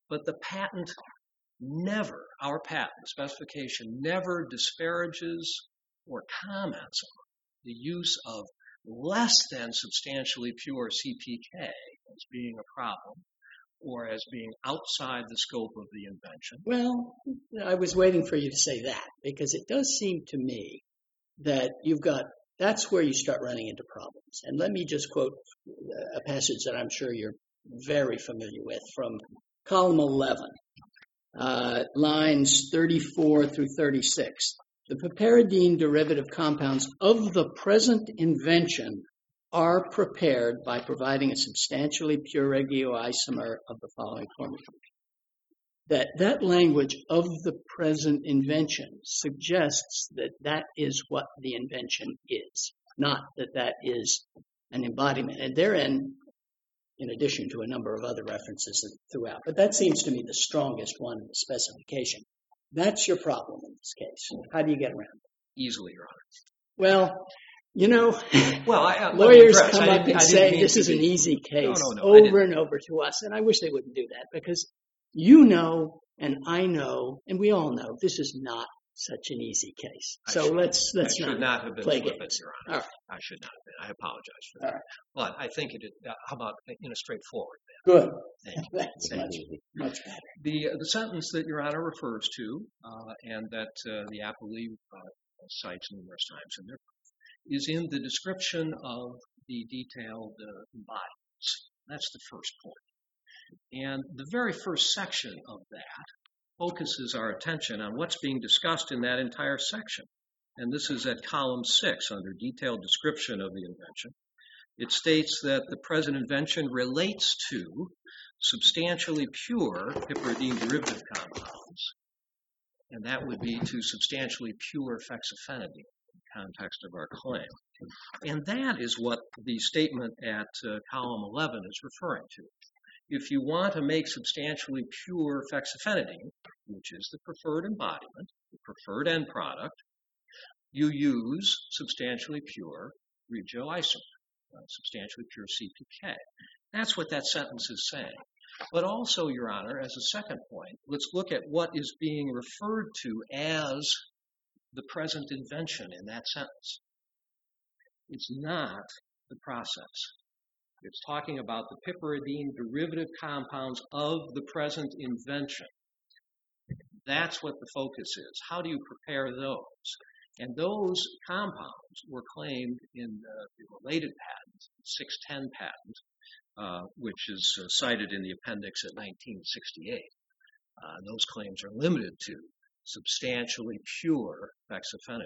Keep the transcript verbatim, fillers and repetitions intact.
But the patent never, our patent specification never disparages or comments on the use of less than substantially pure C P K as being a problem or as being outside the scope of the invention. Well, I was waiting for you to say that, because it does seem to me that you've got, that's where you start running into problems. And let me just quote a passage that I'm sure you're very familiar with from column eleven, uh, lines thirty-four through thirty-six. The piperidine derivative compounds of the present invention are prepared by providing a substantially pure regioisomer of the following formula. That that language of the present invention suggests that that is what the invention is, not that that is an embodiment. And therein, in addition to a number of other references throughout, but that seems to me the strongest one in the specification. That's your problem in this case. How do you get around it? Easily, Your Honor. Well, you know, well, I, uh, lawyers address, come up and say this is be, an easy case no, no, no, over and over to us, and I wish they wouldn't do that, because you know and I know and we all know this is not such an easy case. I So should, let's let's I not, should not have been play flippant, games. Your Honor. All right. I should not have been. I apologize for that. All right. But I think it is, uh, how about in a straightforward Good. Thank you. That's Thank much, you. much better. The, uh, the sentence that Your Honor refers to, uh, and that uh, the appellee uh, cites numerous times in there, is in the description of the detailed uh, embodiments. That's the first point. And the very first section of that focuses our attention on what's being discussed in that entire section. And this is at column six under detailed description of the invention. It states that the present invention relates to substantially pure piperidine derivative compounds, and that would be to substantially pure fexofenadine in the context of our claim. And that is what the statement at uh, column eleven is referring to. If you want to make substantially pure fexofenadine, which is the preferred embodiment, the preferred end product, you use substantially pure regioisomer. Uh, substantially pure C P K. That's what that sentence is saying. But also, Your Honor, as a second point, let's look at what is being referred to as the present invention in that sentence. It's not the process. It's talking about the piperidine derivative compounds of the present invention. That's what the focus is. How do you prepare those? And those compounds were claimed in the, the related patent, six ten patent, uh, which is uh, cited in the appendix at nineteen sixty-eight. Uh, those claims are limited to substantially pure fexofenadine.